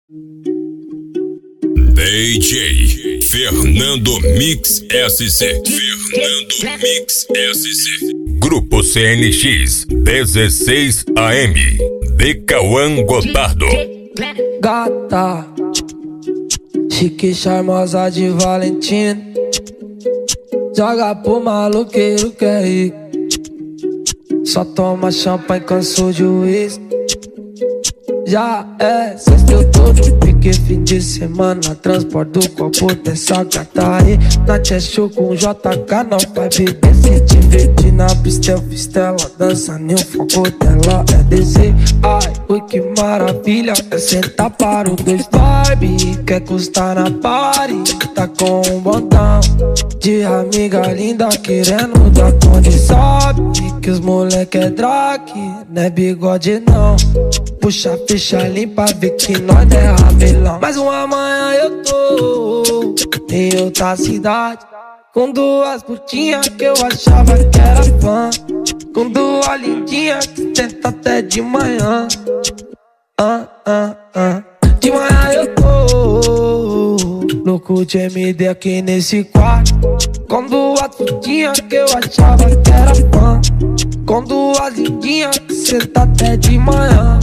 DJ Fernando Mix SC. Fernando Mix SC. Grupo CNX 16 AM. De Cauã Gotardo. Gata, chique charmosa de Valentina, joga pro maluqueiro que é rico. Só toma champanhe, cansou de uísque. Já é sexta, eu tô no pique, fim de semana. Transporto do copo dessa gata aí. Na Cheshire com JK, não vai beber. Se divertir na pista, eu fiz tela. Dança no foco dela, é descer. Ai, ui, que maravilha. É sentar para os dois vibe. Quer custar na party, tá com um botão de amiga linda querendo dar conta. Sabe que os moleque é drag, não é bigode não. Puxa a ficha limpa, vê que nós é ramelão. Mas uma manhã eu tô em outra cidade, com duas putinhas que eu achava que era fã, com duas lindinhas que tenta até de manhã. De manhã eu tô louco de MD aqui nesse quarto, com duas putinhas que eu achava que era fã, com duas lindinhas que senta até de manhã.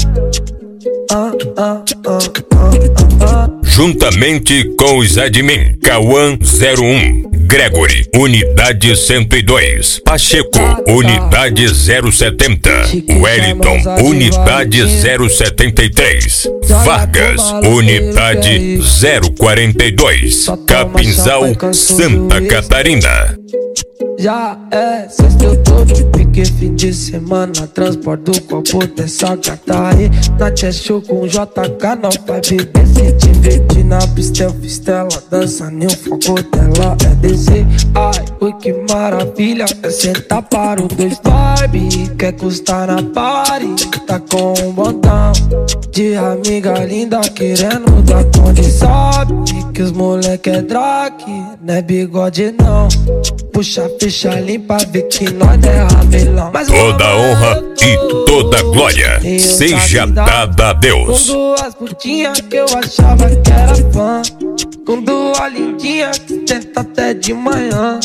Juntamente com os admin Cauã 01, Gregory, Unidade 102, Pacheco, Unidade 070, Wellington, Unidade 073, Vargas, Unidade 042, Capinzal, Santa Catarina. Já é sexta, eu tô no pique, fim de semana. Transporto do copo dessa gata aí. Na Cheshire com JK, não vai beber. Se divertir na pista, eu fiz tela. Dança no foco dela, é descer. Ai, ui, que maravilha. É sentar para os dois vibe. Quer custar na party, tá com um botão de amiga linda querendo dar conta. Sabe que os moleque é drag, não é bigode não. Puxa a ficha limpa, vê que nós é ramelão. Toda honra e toda glória seja dada a Deus. Com duas putinhas que eu achava que era fã, com duas lindinhas que tenta até de manhã.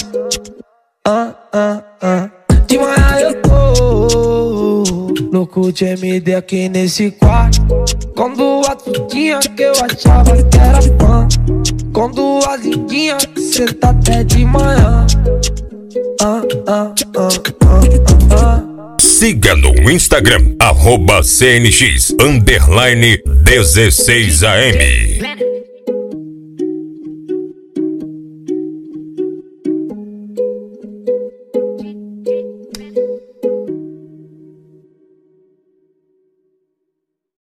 De manhã eu tô louco de MD aqui nesse quarto, com duas putinhas que eu achava que era fã, com duas lindinhas que senta até de manhã. Siga no Instagram @CNX_16AM.